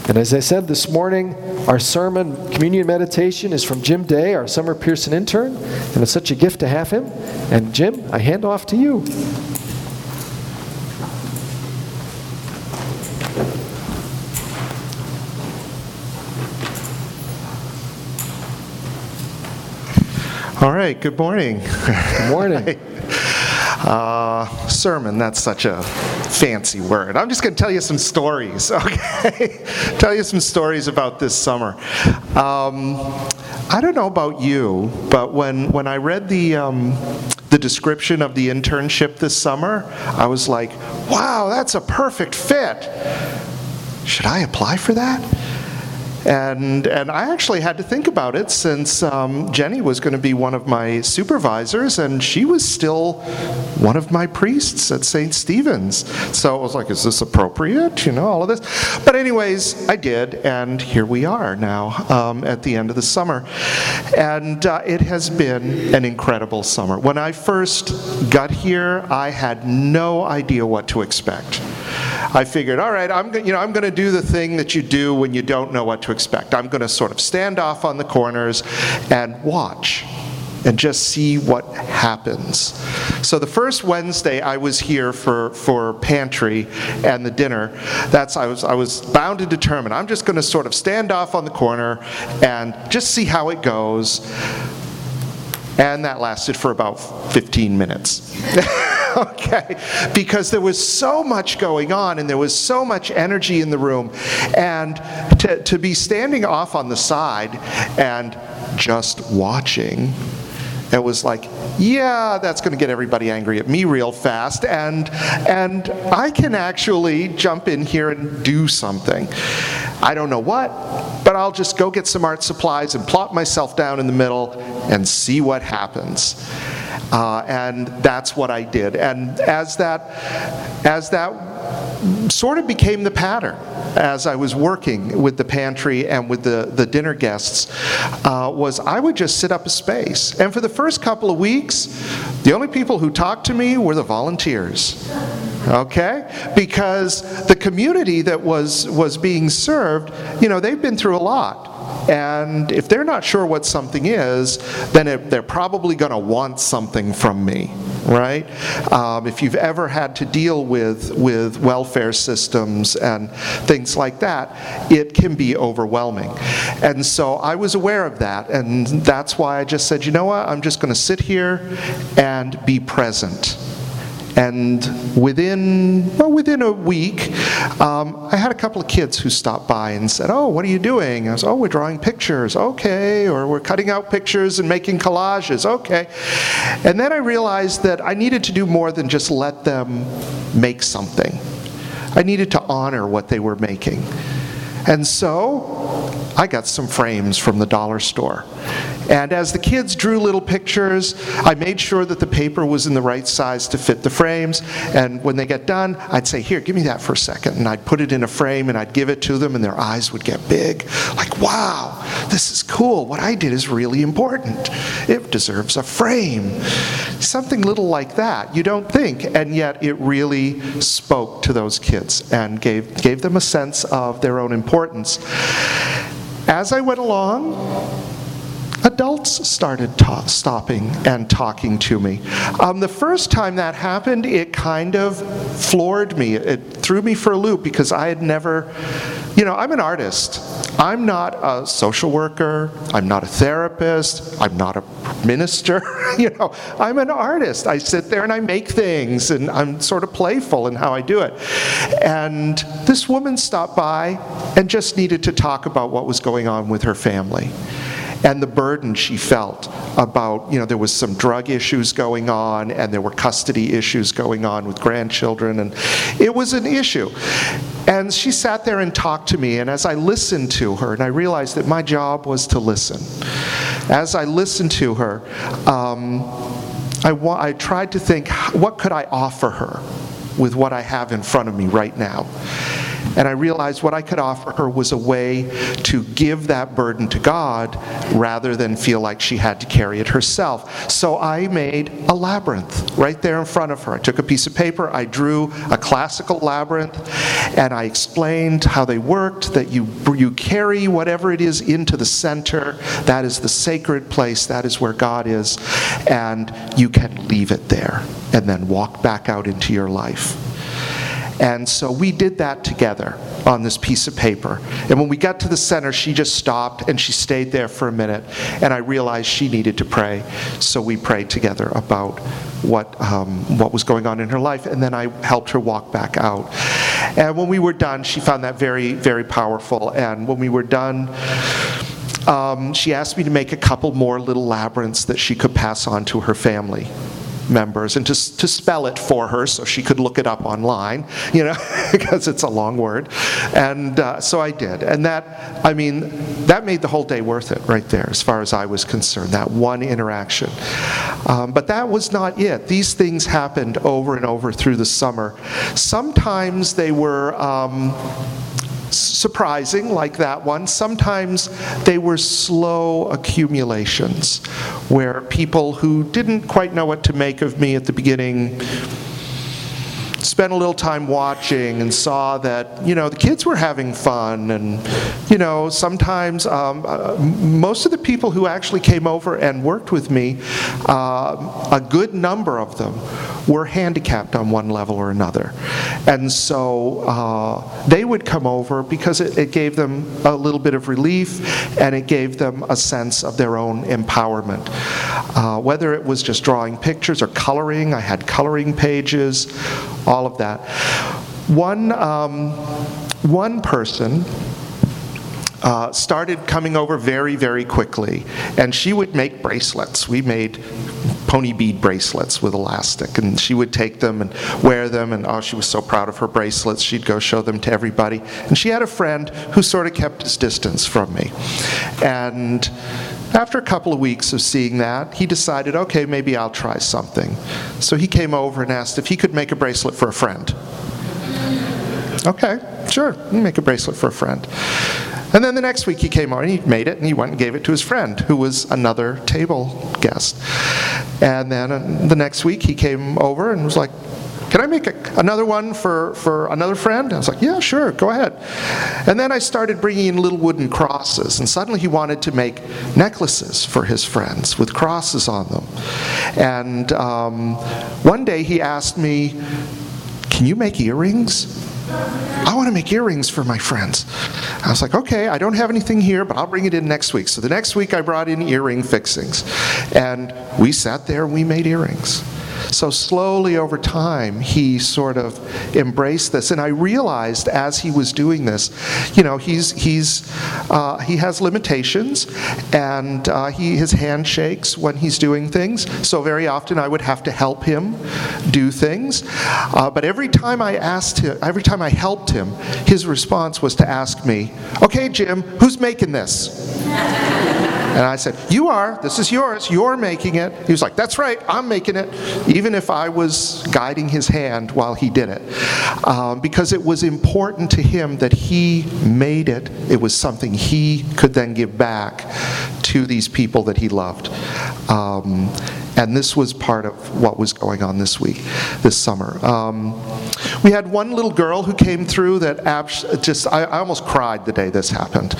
And as I said this morning, our sermon communion meditation is from Jim Day, our Summer Pearson intern, and it's such a gift to have him. And Jim, I hand off to you. All right, good morning. Good morning. Sermon, that's such a fancy word. I'm just going to tell you some stories, okay? Tell you some stories about this summer. I don't know about you, but when I read the description of the internship this summer, I was like, wow, that's a perfect fit. Should I apply for that? And I actually had to think about it since Jenny was going to be one of my supervisors, and she was still one of my priests at St. Stephen's. So I was like, is this appropriate? You know, all of this. But anyways, I did, and here we are now at the end of the summer. And it has been an incredible summer. When I first got here, I had no idea what to expect. I figured, all right, I'm going to do the thing that you do when you don't know what to expect. I'm going to sort of stand off on the corners and watch and just see what happens. So the first Wednesday I was here for pantry and the dinner, I was bound and determined. I'm just going to sort of stand off on the corner and just see how it goes. And that lasted for about 15 minutes. Okay, because there was so much going on and there was so much energy in the room, and to be standing off on the side and just watching, it was like, yeah, that's going to get everybody angry at me real fast, and I can actually jump in here and do something. I don't know what, but I'll just go get some art supplies and plop myself down in the middle and see what happens. And that's what I did. And as that sort of became the pattern, as I was working with the pantry and with the dinner guests, was I would just sit up a space. And for the first couple of weeks, the only people who talked to me were the volunteers. Okay? Because the community that was being served, they've been through a lot. And if they're not sure what something is, then they're probably going to want something from me, right? If you've ever had to deal with welfare systems and things like that, it can be overwhelming. And so I was aware of that, and that's why I just said, you know what, I'm just going to sit here and be present. And within a week, I had a couple of kids who stopped by and said, oh, what are you doing? I was, oh, we're drawing pictures, okay, or we're cutting out pictures and making collages, okay. And then I realized that I needed to do more than just let them make something. I needed to honor what they were making. And so I got some frames from the dollar store. And as the kids drew little pictures, I made sure that the paper was in the right size to fit the frames. And when they get done, I'd say, here, give me that for a second. And I'd put it in a frame and I'd give it to them, and their eyes would get big. Like, wow, this is cool. What I did is really important. It deserves a frame. Something little like that. You don't think, and yet it really spoke to those kids and gave them a sense of their own importance. As I went along, adults started stopping and talking to me. The first time that happened, it kind of floored me. It threw me for a loop because I had never, I'm an artist. I'm not a social worker. I'm not a therapist. I'm not a minister. I'm an artist. I sit there and I make things, and I'm sort of playful in how I do it. And this woman stopped by and just needed to talk about what was going on with her family. And the burden she felt about, there was some drug issues going on, and there were custody issues going on with grandchildren, and it was an issue. And she sat there and talked to me, and as I listened to her, and I realized that my job was to listen. As I listened to her, I tried to think, what could I offer her with what I have in front of me right now? And I realized what I could offer her was a way to give that burden to God rather than feel like she had to carry it herself. So I made a labyrinth right there in front of her. I took a piece of paper, I drew a classical labyrinth, and I explained how they worked, that you carry whatever it is into the center. That is the sacred place. That is where God is. And you can leave it there and then walk back out into your life. And so we did that together on this piece of paper. And when we got to the center, she just stopped and she stayed there for a minute. And I realized she needed to pray. So we prayed together about what was going on in her life. And then I helped her walk back out. And when we were done, she found that very, very powerful. And when we were done, she asked me to make a couple more little labyrinths that she could pass on to her family members, and to spell it for her so she could look it up online, because it's a long word. And so I did. And that made the whole day worth it right there, as far as I was concerned, that one interaction. But that was not it. These things happened over and over through the summer. Sometimes they were surprising, like that one. Sometimes they were slow accumulations, where people who didn't quite know what to make of me at the beginning spent a little time watching and saw that, the kids were having fun. And, sometimes most of the people who actually came over and worked with me, a good number of them were handicapped on one level or another. And so they would come over because it gave them a little bit of relief, and it gave them a sense of their own empowerment. Whether it was just drawing pictures or coloring, I had coloring pages, all of that. One person started coming over very, very quickly, and she would make bracelets. We made pony bead bracelets with elastic, and she would take them and wear them, and she was so proud of her bracelets. She'd go show them to everybody. And she had a friend who sort of kept his distance from me. And after a couple of weeks of seeing that, he decided, okay, maybe I'll try something. So he came over and asked if he could make a bracelet for a friend. Okay, sure, make a bracelet for a friend. And then the next week he came over and he made it, and he went and gave it to his friend, who was another table guest. And then the next week he came over and was like, can I make another one for another friend? I was like, yeah, sure, go ahead. And then I started bringing in little wooden crosses, and suddenly he wanted to make necklaces for his friends with crosses on them. And one day he asked me, can you make earrings? I want to make earrings for my friends. I was like, okay, I don't have anything here, but I'll bring it in next week. So the next week I brought in earring fixings. And we sat there and we made earrings. So slowly over time, he sort of embraced this. And I realized as he was doing this, he has limitations, and his hand shakes when he's doing things. So very often I would have to help him do things. But every time I helped him, his response was to ask me, okay, Jim, who's making this? And I said, you are. This is yours. You're making it. He was like, that's right. I'm making it. Even if I was guiding his hand while he did it. Because it was important to him that he made it. It was something he could then give back to these people that he loved. And this was part of what was going on this summer. We had one little girl who came through that I almost cried the day this happened.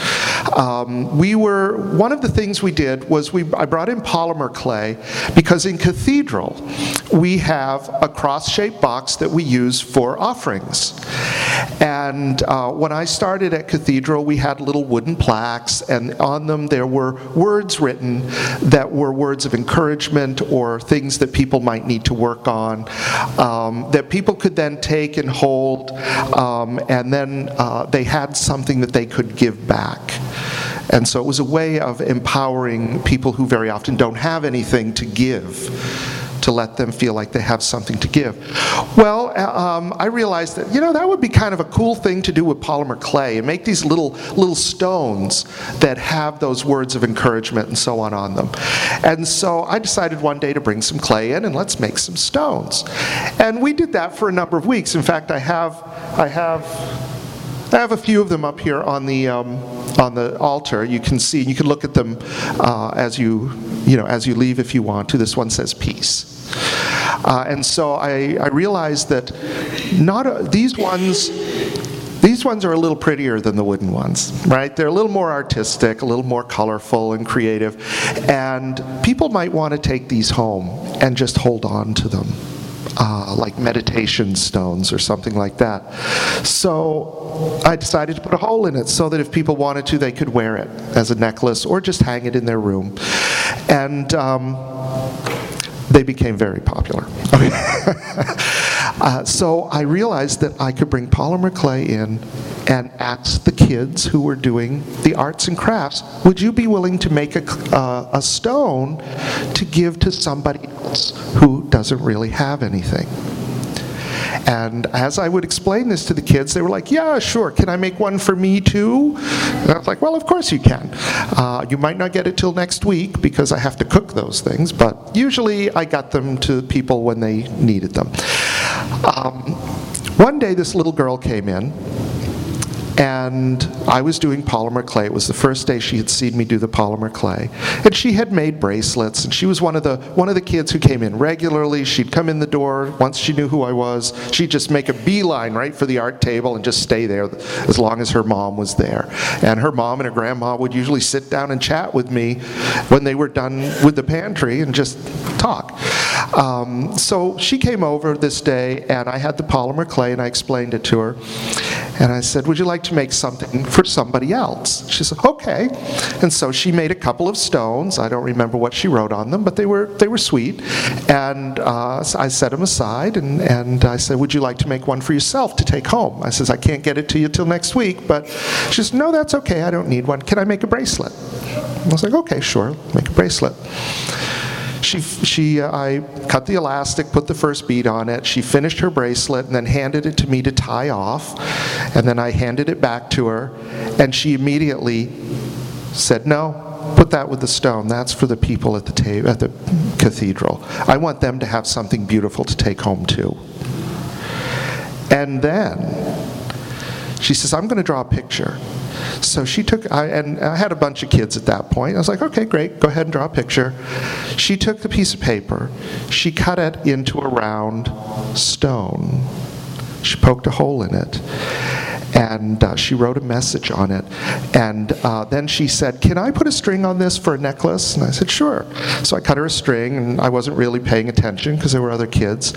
One of the things we did was I brought in polymer clay, because in Cathedral we have a cross-shaped box that we use for offerings. And when I started at Cathedral, we had little wooden plaques, and on them there were words written that were words of encouragement or things that people might need to work on, that people could then take and hold, and then they had something that they could give back. And so it was a way of empowering people who very often don't have anything to give, to let them feel like they have something to give. Well, I realized that, that would be kind of a cool thing to do with polymer clay, and make these little stones that have those words of encouragement and so on them. And so I decided one day to bring some clay in and let's make some stones. And we did that for a number of weeks. In fact, I have I have a few of them up here on the altar. You can see, you can look at them as you leave if you want to. This one says peace. And so I realized that these ones are a little prettier than the wooden ones, right? They're a little more artistic, a little more colorful and creative, and people might want to take these home and just hold on to them, like meditation stones or something like that. So I decided to put a hole in it so that if people wanted to, they could wear it as a necklace or just hang it in their room. And they became very popular. So I realized that I could bring polymer clay in and ask the kids who were doing the arts and crafts, would you be willing to make a stone to give to somebody else who doesn't really have anything? And as I would explain this to the kids, they were like, yeah, sure, can I make one for me too? And I was like, well, of course you can. You might not get it till next week because I have to cook those things, but usually I got them to people when they needed them. One day this little girl came in, and I was doing polymer clay. It was the first day she had seen me do the polymer clay. And she had made bracelets, and she was one of the kids who came in regularly. She'd come in the door. Once she knew who I was, she'd just make a beeline right for the art table and just stay there as long as her mom was there. And her mom and her grandma would usually sit down and chat with me when they were done with the pantry and just talk. So she came over this day, and I had the polymer clay, and I explained it to her. And I said, would you like to make something for somebody else? She said, okay. And so she made a couple of stones. I don't remember what she wrote on them, but they were sweet. And so I set them aside, and I said, would you like to make one for yourself to take home? I says, I can't get it to you till next week, but she says, no, that's okay, I don't need one. Can I make a bracelet? I was like, okay, sure, make a bracelet. I cut the elastic, put the first bead on it. She finished her bracelet and then handed it to me to tie off. And then I handed it back to her, and she immediately said, no, put that with the stone. That's for the people at the cathedral. I want them to have something beautiful to take home too. And then she says, I'm going to draw a picture. So she took, and I had a bunch of kids at that point. I was like, okay, great, go ahead and draw a picture. She took the piece of paper, she cut it into a round stone. She poked a hole in it, and she wrote a message on it. And then she said, can I put a string on this for a necklace? And I said, sure. So I cut her a string, and I wasn't really paying attention because there were other kids.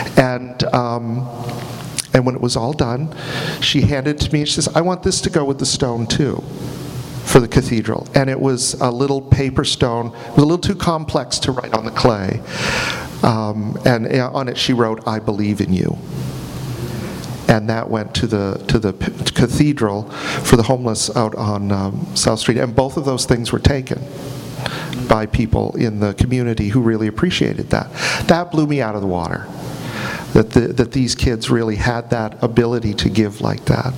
And when it was all done, she handed it to me, and she says, I want this to go with the stone too, for the cathedral. And it was a little paper stone. It was a little too complex to write on the clay. And on it she wrote, I believe in you. And that went to the cathedral for the homeless out on South Street. And both of those things were taken by people in the community who really appreciated that. That blew me out of the water. That these kids really had that ability to give like that.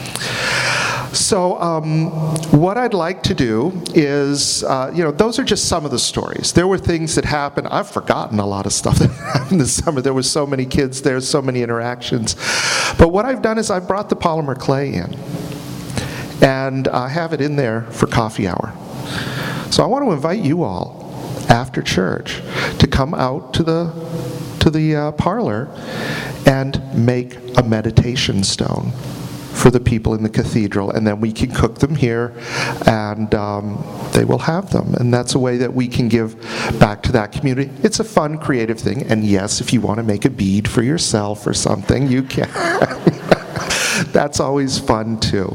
So what I'd like to do is, those are just some of the stories. There were things that happened. I've forgotten a lot of stuff that happened this summer. There were so many kids there, so many interactions. But what I've done is I've brought the polymer clay in, and I have it in there for coffee hour. So I want to invite you all after church to come out to the parlor and make a meditation stone for the people in the cathedral, and then we can cook them here, and they will have them. And that's a way that we can give back to that community. It's a fun, creative thing, and yes, if you want to make a bead for yourself or something, you can. That's always fun too.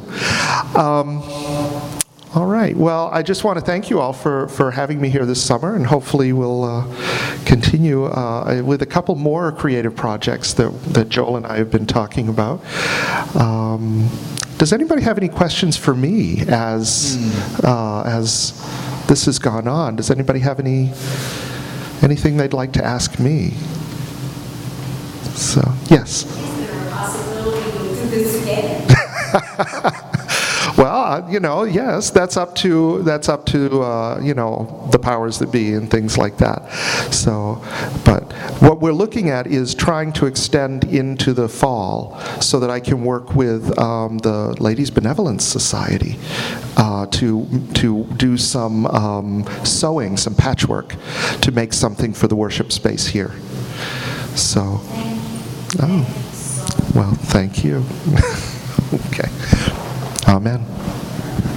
All right, well, I just want to thank you all for having me here this summer, and hopefully we'll continue with a couple more creative projects that Joel and I have been talking about. Does anybody have any questions for me as this has gone on? Does anybody have anything they'd like to ask me? So, yes. Is there a possibility we'll do this again? Well, yes, that's up to the powers that be and things like that. So, but what we're looking at is trying to extend into the fall so that I can work with the Ladies Benevolence Society to do some sewing, some patchwork, to make something for the worship space here. So, well, thank you. Okay. Amen.